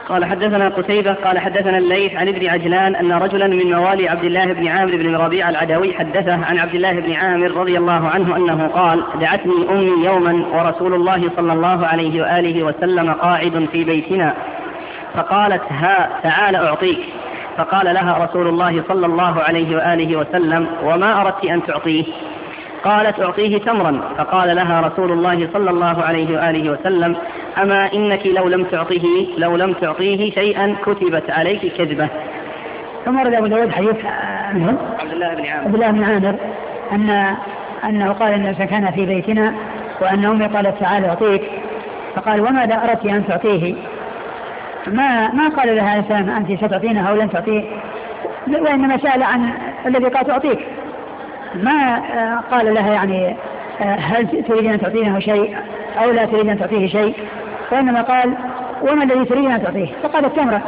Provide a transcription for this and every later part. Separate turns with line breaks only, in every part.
قال حدثنا قتيبة قال حدثنا الليث عن ابن عجلان أن رجلا من موالي عبد الله بن عامر بن ربيعة العدوي حدثه عن عبد الله بن عامر رضي الله عنه أنه قال: دعتني أمي يوما ورسول الله صلى الله عليه وآله وسلم قاعد في بيتنا، فقالت: ها تعال أعطيك. فقال لها رسول الله صلى الله عليه وآله وسلم: وما أردت أن تعطيه؟ قالت: أعطيه تمرا. فقال لها رسول الله صلى الله عليه وآله وسلم: أما إنك لو لم تعطيه شيئا كتبت عليك كذبة.
ثم ورد أبو داود حديث
عبد الله
بن عامر أنه قال إن كان في بيتنا وأن أمي قالت: تعال أعطيك. فقال: وماذا أردت أن تعطيه؟ ما قال لها إنسان أنت ستعطينه أو لن تعطيه، وإنما سأل عن الذي قال تعطيك. ما قال لها يعني هل تريد أن تعطينه شيء أو لا تريد أن تعطيه شيء، وإنما قال: وما الذي تريد أن تعطيه؟ فقال: التمرة.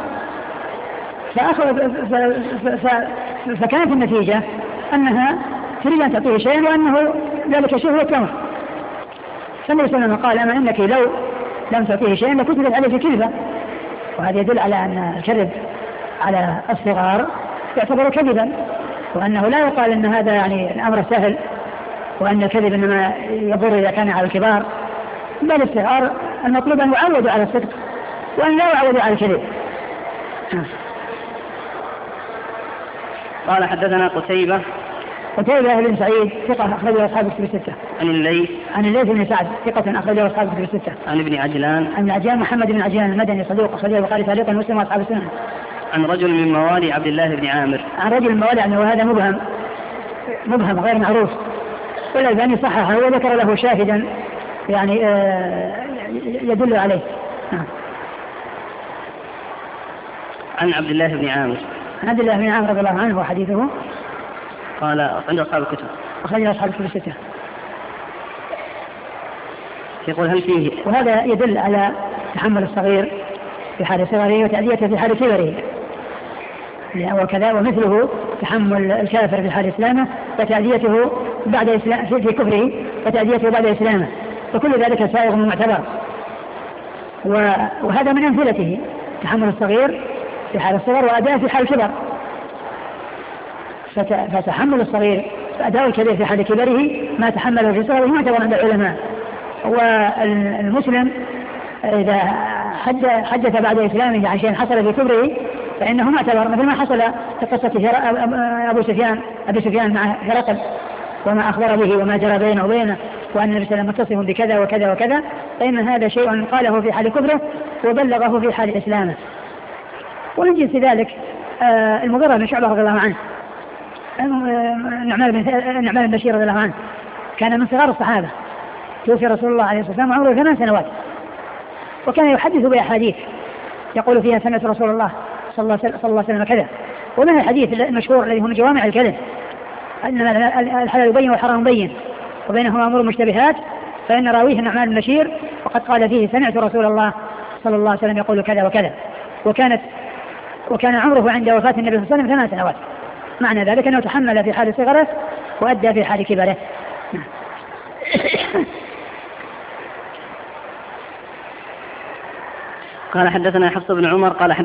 فكانت النتيجة أنها تريد أن تعطيه شيئا وأنه ذلك شيء هو التمر. فالنبي صلى الله عليه وسلم قال: أما إنك لو لم تعطيه شيئا لكتبت عليه كذبة. وهذا يدل على أن الكذب على الصغار يعتبر كذبا، وأنه لا يقال أن هذا يعني الأمر سهل، وأن الكذب إنما يضر إذا كان على الكبار، بل الصغار المطلوب أن يعودوا على الصدق وأن لا يعودوا على الكذب.
قال حدثنا قتيبة
بن سعيد ثقة أخرجه أصحاب الكتب الستة. عن الليث بن سعد ثقة أخرجه أصحاب الكتب الستة.
عن ابن عجلان
محمد بن عجلان المدني صدوق أخرجه البخاري تعليقا ومسلم وأصحاب السنن.
عن رجل من موالي عبد الله بن عامر.
عن رجل من موالي عنه، وهذا مبهم غير معروف، والألباني صححه وذكر له شاهدا يعني يدل عليه.
عن عبد الله بن عامر
رضي الله عنه وحديثه
قال عند أصحاب الكتب
أخرجه أصحاب الكتب الستة.
يقول: هل فيه؟
وهذا يدل على تحمل الصغير في حال صغره وتأديته في حال كبره، وكذا ومثله تحمل الكافر في حال إسلامه وتأديته بعد إسلام في كفره وتأديته بعد إسلامه، وكل ذلك سائغ ومعتبر. وهذا من أمثلته تحمل الصغير في حال الصغر وأداءه في حال الكبر. فتحمل الصغير وأداء الكبير في حال كبره ما تحمله في صغره معتبر عند العلماء. والمسلم إذا حدث بعد إسلامه عن شيء حصل في كبره فإنه معتبر، مثل ما حصل في قصة أبي سفيان مع هرقل وما أخبر به وما جرى بينه وبينه، وأن النبي صلى الله عليه وسلم متصف بكذا وكذا وكذا، فإن هذا شيء قاله في حال كبره وبلغه في حال إسلامه. ومن جنس ذلك المغيرة بن شعبة رضي الله عنه، النعمان بن بشير رضي الله عنه، كان من صغار الصحابة، توفي رسول الله عليه الصلاة والسلام وعمره 8 سنوات، وكان يحدث بأحاديث يقول فيها: سمعت رسول الله صلى الله عليه وسلم كذا. ومن الحديث المشهور الذي هو من جوامع الكلم: أن الحلال يبين والحرام يبين وبينهما أمور مشتبهات، فإن راويه النعمان بن بشير وقد قال فيه: سمعت رسول الله صلى الله عليه وسلم يقول كذا وكذا. وكان عمره عند وفاة النبي صلى الله عليه وسلم 8 سنوات. معنى ذلك أنه تحمل في حال صغره وأدى في حال كبره.
قال حدثنا حفص بن عمر قال